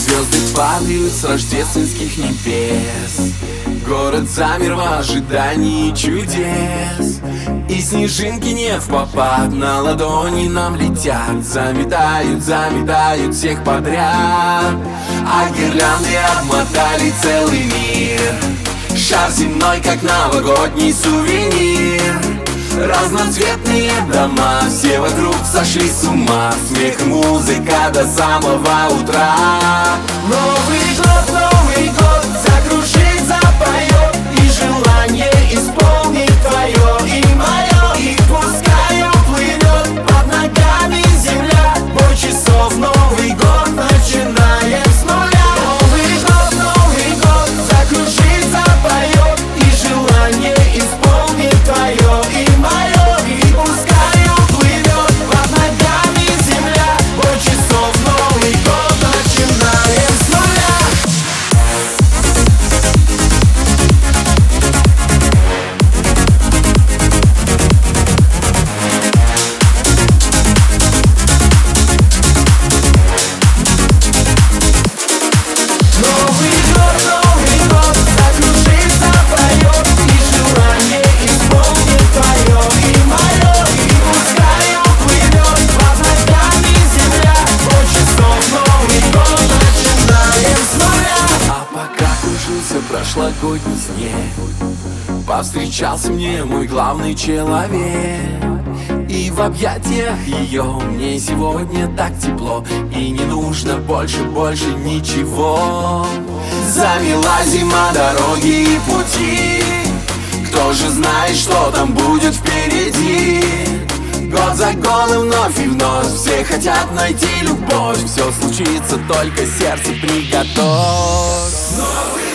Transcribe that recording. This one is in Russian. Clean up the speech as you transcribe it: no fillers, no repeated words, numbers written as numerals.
Звезды падают с рождественских небес, город замер в ожидании чудес. И снежинки не впопад на ладони нам летят, заметают, заметают всех подряд. А гирлянды обмотали целый мир, шар земной, как новогодний сувенир. Разноцветные дома, все вокруг сошли с ума. Смех и музыка до самого утра. Новый год закружит, запоет, и желание исполнит твое и мое. И пускай уплывет под ногами земля, бой часов, Новый год начинаем с нуля. Новый год закружит, запоет, и желание исполнит твое и мое. И пускай уплывет под ногами земля, бой часов, Новый год начинаем с нуля. Новый год закружит, запоет, и желание исполнит твое и мое. И пускай уплывет под ногами земля, бой часов, Новый год начинаем с нуля. А пока кружился прошлогодний снег, повстречался мне мой главный человек. И в объятиях ее мне сегодня так тепло, и не нужно больше ничего. Замела зима дороги и пути, кто же знает, что там будет впереди. Год за годом вновь и вновь все хотят найти любовь. Все случится, только сердце приготовь.